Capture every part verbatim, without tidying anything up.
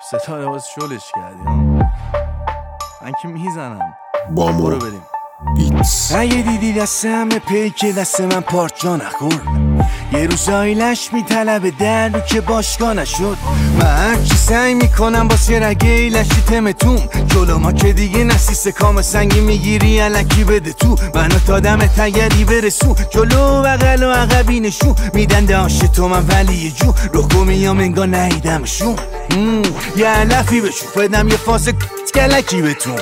ستاره باز شلش کردی ها. من که میزنم بامو برو بریم بیتس. اگه دیدی دست همه پیک دست من پارچا نخور، یه روز آیلش میطلبه در رو که باشگاه نشد. من هرچی سعی میکنم باشه رگه ایلشی تمتون جلو ما که دیگه نسیست کام سنگی میگیری علکی بده تو منو تا دم تگری برسون جلو بغل و عقبی نشون میدن داشت تو من ولی یه جو رخو میام انگار نهیدمشون. یه علفی بشون بدم یه فاس کلکی بتون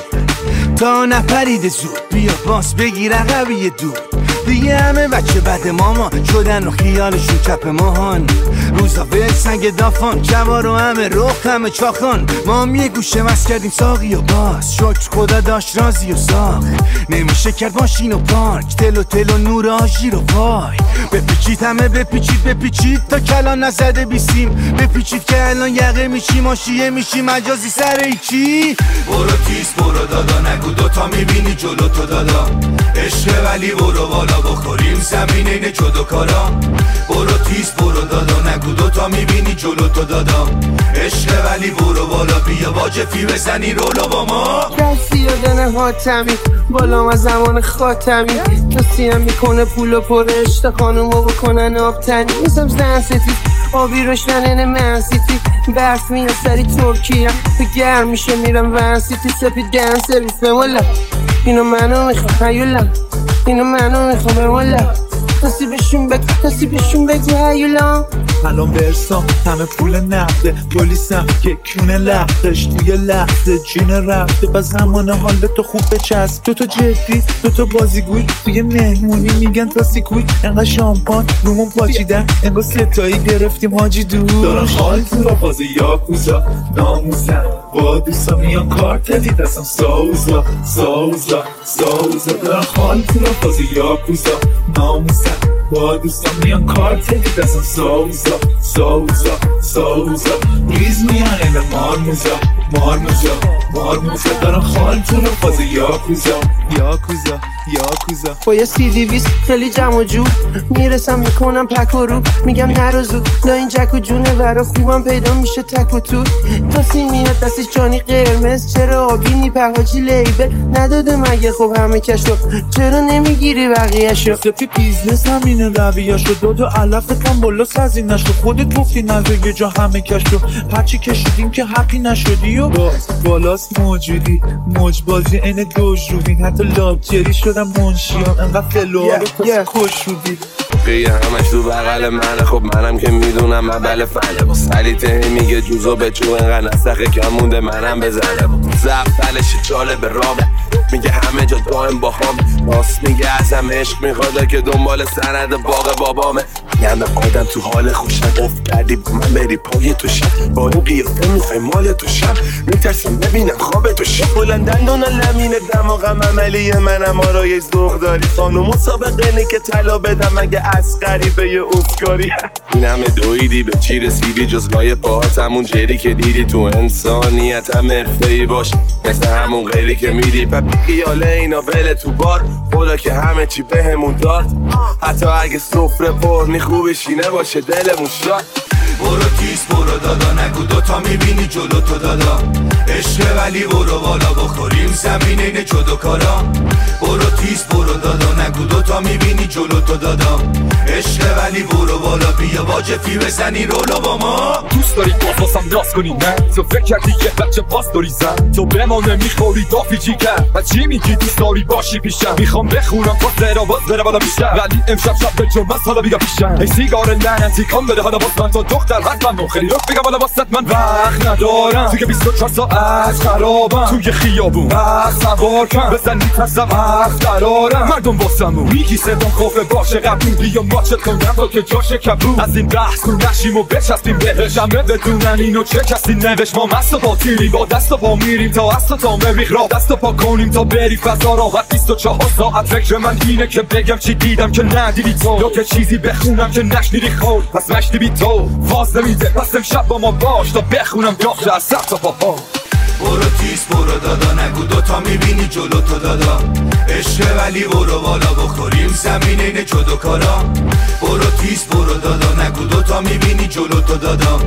تا نپریده زود بیا باس بگیر عقبی دور. دیگه همه بچه بد ماما شدن و خیالشون کپ ماهان روزا ول سنگ دافان جوار و همه رخ همه چاخان. ما هم یه گوشه مست کردیم ساقی و باز شکر خدا داشت رازی و ساخ نمیشه کرد ماشین و پارک تل و تل و نور آژی رو وای بپیچید همه بپیچید بپیچید تا کلان نزده بیسیم بپیچید که الان یقه میشی ماشیه میشی مجازی سر ایچی. برو تیز برو دادا نگو دوتا میبینی جلو تو دادا عشق ولی برو بالا بخوریم زمین اینه جدو کارا. برو تیز برو دادا نگو دوتا میبینی جلو تو دادا عشق ولی برو بالا بیا واجفی بزنی رولو با ما. کسی آدن حاتمی بالا ما زمان خاتمی کسی هم میکنه پول و پرشت خانومو بکنن آبتنی میسم زن ستید آبی روشنن منسیتی برف میاد سری ترکیه به گرم میشه میرم ونسیتی سپید گرم سرویس بمولا اینو منو میخوام هیولا اینو منو میخوام بمولا کسی بشون بگو کسی بشون بگو هیولا. الان برسام همه پول نقده پلیسم که کونه لختش توی لحظه جین رفته و زمان حال تو خوب بچسب دو تا جدی دو تا بازیگوی توی مهمونی میگن تا سیکوی انقدر شامپان رومون پاچیدن انگار ستایی گرفتیم حاجی دور دارن حال تو را فاز یاکوزا ناموزن با دوستا میان کارتلی دستم ساوزا ساوزا ساوزا دارن حال تو را فاز یاکوزا ناموزن با دوستا میان کارتلی دستم ساوزا ساوزا ساوزا ریز میان این مارموزا مارموزا مارموزا دارن خال تو رو فاز یاکوزا یاکوزا یاکوزا. با یه سی دی ویست خیلی جمع و جو میرسم میکنم پک و رو میگم نرو زود لا این جک و جونه ورا خوبم پیدا میشه تک و تو تاسی میاد دستش جانی قرمز چرا آبی نی پهاجی لیبل نداده مگه خب همه کشو چرا نمیگیری بقیه شو سپی بیزنس همینه رویاشو دو دو علف کن بالا سزینشو خودت گفتی نزد یه جا همه کشو هرچی کشیدیم که حقی نشدی و باز بالاست موجودی موج بازی این دوش روبین حتی لاکچری شدم منشیان انقدر فلوها رو کسی کش روبین قیه همش تو بغل منه خب منم که میدونم مبل فنه با سلیته میگه جوزو به چو انقدر نسخه کم مونده منم بزنه زفتلش چاله به رامه میگه همه جا دائم با هم راست میگه ازم عشق میخواده که دنبال سند باغ بابامه یعنی آدم تو حال خوشن افت کردی با من بری پای تو شب با این قیافه میخوای مال تو شب میترسیم ببینم خواب تو شب بلندن دونه لمینه دماغم عملیه منم آرای ذوق داری خانم مسابقه نی که طلا بدم مگه از غریبه یه افکاری این همه دویدی به چی رسیدی جز لای پاهات همون جری که دیدی تو انسانیت هم حرفه‌ای باش مثل همون غیری که میدی پپی خیاله اینا وله تو بار خدا که همه چی بهمون داد حتی اگه سفره پر نی خوبشینه باشه دلمون شاد. برو تیز برو دادا نگو دوتا میبینی جلو تو دادا عشق ولی برو بالا بخوریم زمین اینه جدو کارا. برو تیز برو دادا نگو دوتا میبینی جلو تو دادا عشق ولی برو بالا بیا واجفی بزنی رولو با ما. دوست داری بازم راست کنی نه تو فکر کردی یه بچه پاس داری زن تو به ما نمیخوری دافی جی کرد و چی میگی دوست داری باشی پیشم میخوام بخونم باز زرا باز زرا بالا بیشتر ولی امشب شب به جرم حالا بیا پیشم ای سیگار لعنتی کام بده حالا باز من تا دختر حتما خیلی رو بگم حالا واسط من وقت ندارم توی بیست و چهار ساعت خرابم توی خیابون وقت سوار کن بزن میترسم وقت قرارم مردم واسمون میگی صدام خوفه باشه قبول بیا ماچت کنم تا که جاشه کبود از این بحث رو نشیم و بچسبیم بهش همه بدونن اینو چه کسی نوشت ما مست و باطیلیم با دست و پا میریم تا اصلا تا مریخ را دست و پا کنیم تا بری فضا راحت بیست و چهار ساعت فکر من اینه که بگم چی دیدم که ندیدی تو یا که چیزی بخونم که نشنیدی خود پس مشتی بی تو فاز نمیده پس امشب با ما باش تا بخونم داخل از سر تا پا. برو تیز برو دادا نگو دوتا میبینی جلو تو دادا عشق ولی برو بالا بخوریم زمین اینه جدو کارا. برو تیز برو دادا نگو دوتا میبینی جلو تو دادا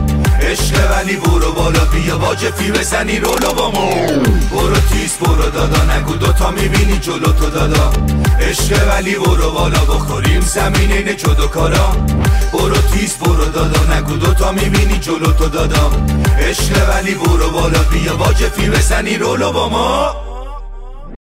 عشق ولی برو بالا بیا با جفی بزنی رولو با ما. برو تیز برو دادا نگو دوتا میبینی جلو تو دادا. عشق ولی برو بالا بخوریم زمین اینه جدو کارا. برو تیز برو دادا نگو دوتا میبینی جلو تو دادا. عشق ولی برو بالا بیا با جفی بزنی رولو با ما.